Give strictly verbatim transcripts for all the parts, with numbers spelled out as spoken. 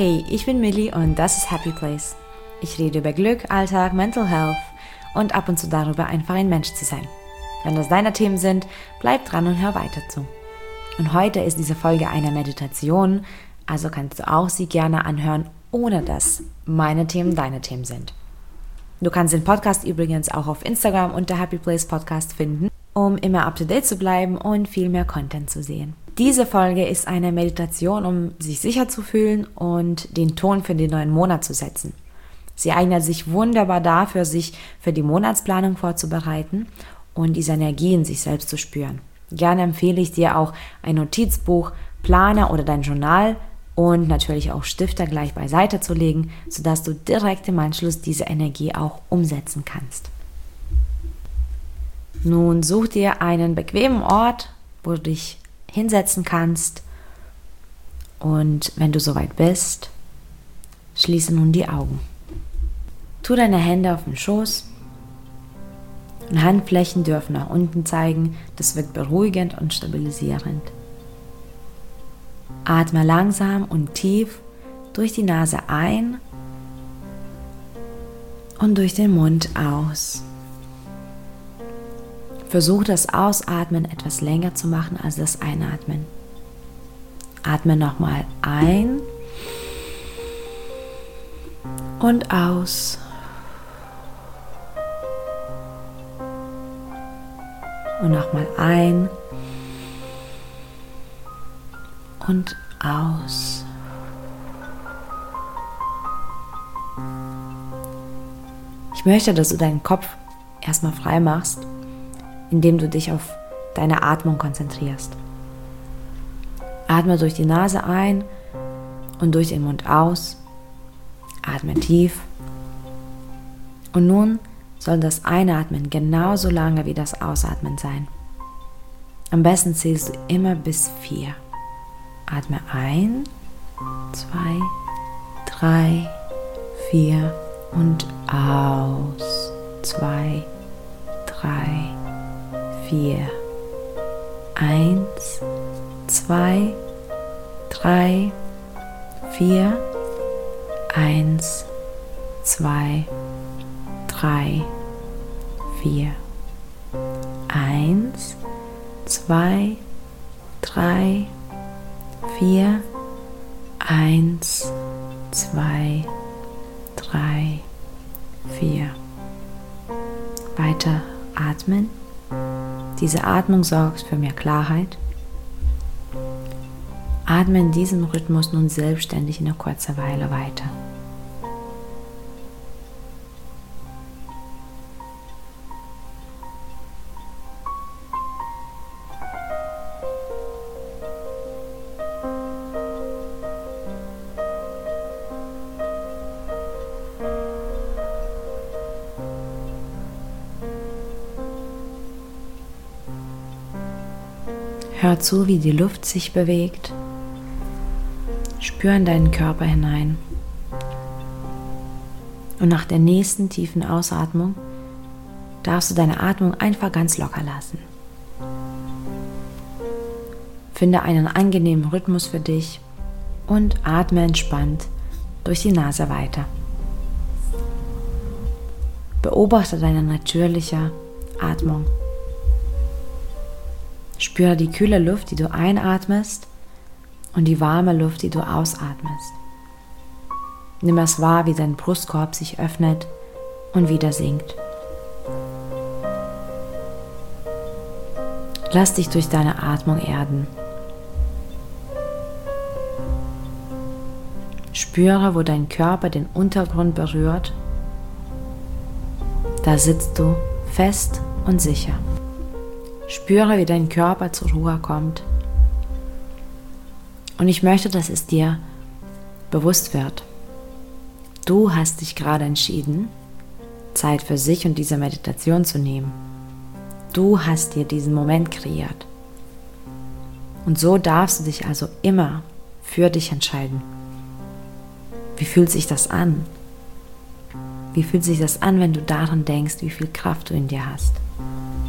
Hey, ich bin Millie und das ist Happy Place. Ich rede über Glück, Alltag, Mental Health und ab und zu darüber, einfach ein Mensch zu sein. Wenn das deine Themen sind, bleib dran und hör weiter zu. Und heute ist diese Folge eine Meditation, also kannst du auch sie gerne anhören, ohne dass meine Themen deine Themen sind. Du kannst den Podcast übrigens auch auf Instagram unter Happy Place Podcast finden, um immer up to date zu bleiben und viel mehr Content zu sehen. Diese Folge ist eine Meditation, um sich sicher zu fühlen und den Ton für den neuen Monat zu setzen. Sie eignet sich wunderbar dafür, sich für die Monatsplanung vorzubereiten und diese Energie in sich selbst zu spüren. Gerne empfehle ich dir auch ein Notizbuch, Planer oder dein Journal und natürlich auch Stifte gleich beiseite zu legen, sodass du direkt im Anschluss diese Energie auch umsetzen kannst. Nun such dir einen bequemen Ort, wo du dich hinsetzen kannst, und wenn du soweit bist, schließe nun die Augen. Tu deine Hände auf den Schoß und Handflächen dürfen nach unten zeigen, das wirkt beruhigend und stabilisierend. Atme langsam und tief durch die Nase ein und durch den Mund aus. Versuch das Ausatmen etwas länger zu machen als das Einatmen. Atme nochmal ein und aus. Und nochmal ein und aus. Ich möchte, dass du deinen Kopf erstmal frei machst, indem du dich auf deine Atmung konzentrierst. Atme durch die Nase ein und durch den Mund aus. Atme tief. Und nun soll das Einatmen genauso lange wie das Ausatmen sein. Am besten zählst du immer bis vier. Atme ein, zwei, drei, vier und aus. Zwei, drei, vier. Eins, zwei, drei, vier. Eins, zwei, drei, vier. Eins, zwei, drei, vier. Eins, zwei, drei, vier. Weiter atmen. Diese Atmung sorgt für mehr Klarheit. Atme in diesem Rhythmus nun selbstständig eine kurze Weile weiter. Hör zu, wie die Luft sich bewegt. Spür in deinen Körper hinein. Und nach der nächsten tiefen Ausatmung darfst du deine Atmung einfach ganz locker lassen. Finde einen angenehmen Rhythmus für dich und atme entspannt durch die Nase weiter. Beobachte deine natürliche Atmung. Spüre die kühle Luft, die du einatmest, und die warme Luft, die du ausatmest. Nimm es wahr, wie dein Brustkorb sich öffnet und wieder sinkt. Lass dich durch deine Atmung erden. Spüre, wo dein Körper den Untergrund berührt. Da sitzt du fest und sicher. Spüre, wie dein Körper zur Ruhe kommt. Und ich möchte, dass es dir bewusst wird. Du hast dich gerade entschieden, Zeit für sich und diese Meditation zu nehmen. Du hast dir diesen Moment kreiert. Und so darfst du dich also immer für dich entscheiden. Wie fühlt sich das an? Wie fühlt sich das an, wenn du daran denkst, wie viel Kraft du in dir hast?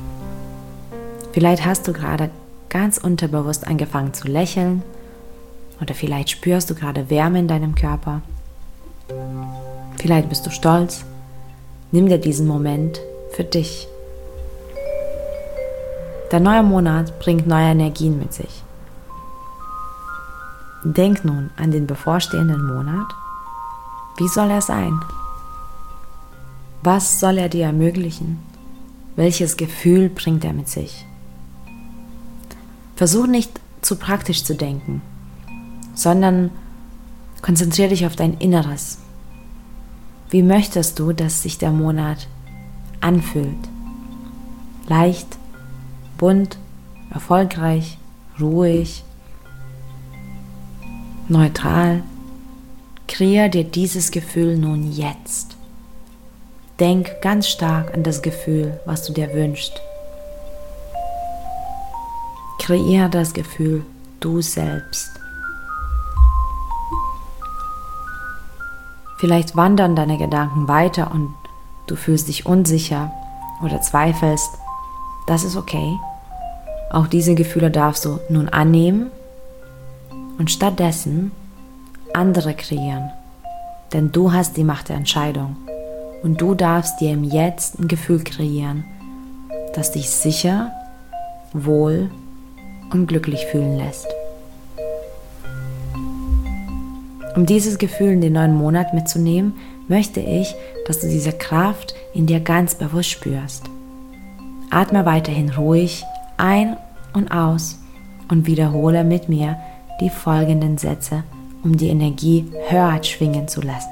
Vielleicht hast du gerade ganz unterbewusst angefangen zu lächeln Oder vielleicht spürst du gerade Wärme in deinem Körper. Vielleicht bist du stolz. Nimm dir diesen Moment für dich. Der neue Monat bringt neue Energien mit sich. Denk nun an den bevorstehenden Monat. Wie soll er sein? Was soll er dir ermöglichen? Welches Gefühl bringt er mit sich? Versuch nicht zu praktisch zu denken, sondern konzentriere dich auf dein Inneres. Wie möchtest du, dass sich der Monat anfühlt? Leicht, bunt, erfolgreich, ruhig, neutral. Kreiere dir dieses Gefühl nun jetzt. Denk ganz stark an das Gefühl, was du dir wünschst. Kreiere das Gefühl du selbst. Vielleicht wandern deine Gedanken weiter und du fühlst dich unsicher oder zweifelst. Das ist okay. Auch diese Gefühle darfst du nun annehmen und stattdessen andere kreieren. Denn du hast die Macht der Entscheidung und du darfst dir im Jetzt ein Gefühl kreieren, das dich sicher, wohl und glücklich fühlen lässt. Um dieses Gefühl in den neuen Monat mitzunehmen, möchte ich, dass du diese Kraft in dir ganz bewusst spürst. Atme weiterhin ruhig ein und aus und wiederhole mit mir die folgenden Sätze, um die Energie höher schwingen zu lassen.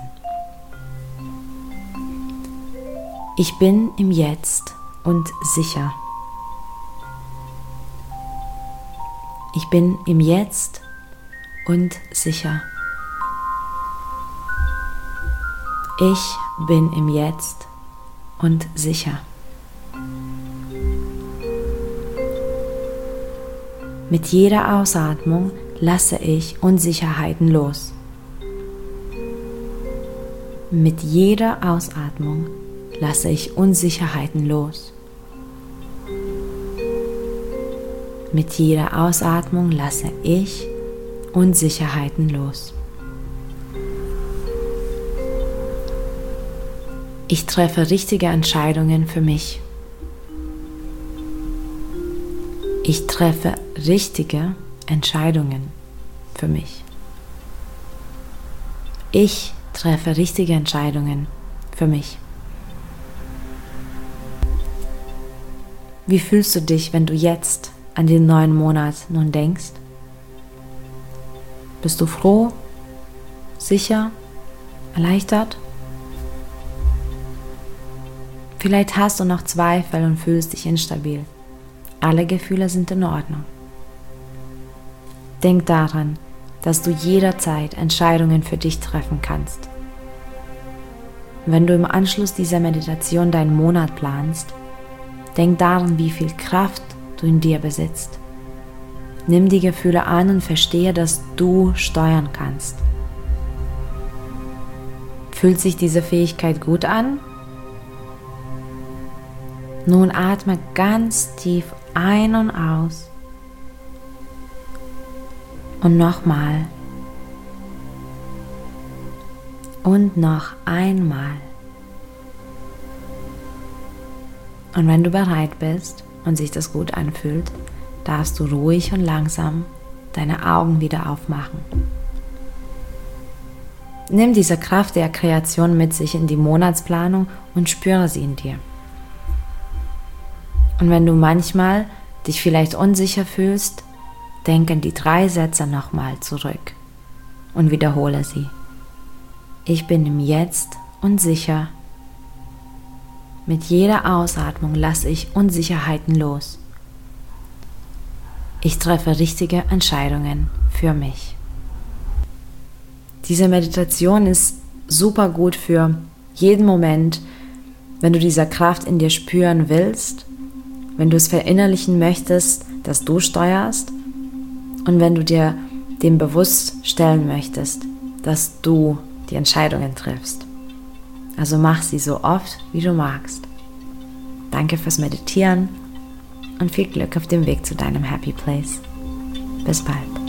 Ich bin im Jetzt und sicher. Ich bin im Jetzt und sicher. Ich bin im Jetzt und sicher. Mit jeder Ausatmung lasse ich Unsicherheiten los. Mit jeder Ausatmung lasse ich Unsicherheiten los. Mit jeder Ausatmung lasse ich Unsicherheiten los. Ich treffe richtige Entscheidungen für mich. Ich treffe richtige Entscheidungen für mich. Ich treffe richtige Entscheidungen für mich. Wie fühlst du dich, wenn du jetzt an den neuen Monat nun denkst? Bist du froh, sicher, erleichtert? Vielleicht hast du noch Zweifel und fühlst dich instabil. Alle Gefühle sind in Ordnung. Denk daran, dass du jederzeit Entscheidungen für dich treffen kannst. Wenn du im Anschluss dieser Meditation deinen Monat planst, denk daran, wie viel Kraft du in dir besitzt. Nimm die Gefühle an und verstehe, dass du steuern kannst. Fühlt sich diese Fähigkeit gut an? Nun atme ganz tief ein und aus. Und nochmal. Und noch einmal. Und wenn du bereit bist und sich das gut anfühlt, darfst du ruhig und langsam deine Augen wieder aufmachen. Nimm diese Kraft der Kreation mit sich in die Monatsplanung und spüre sie in dir. Und wenn du manchmal dich vielleicht unsicher fühlst, denk an die drei Sätze nochmal zurück und wiederhole sie. Ich bin im Jetzt und sicher. Mit jeder Ausatmung lasse ich Unsicherheiten los. Ich treffe richtige Entscheidungen für mich. Diese Meditation ist super gut für jeden Moment, wenn du diese Kraft in dir spüren willst, wenn du es verinnerlichen möchtest, dass du steuerst und wenn du dir dem bewusst stellen möchtest, dass du die Entscheidungen triffst. Also mach sie so oft, wie du magst. Danke fürs Meditieren und viel Glück auf dem Weg zu deinem Happy Place. Bis bald.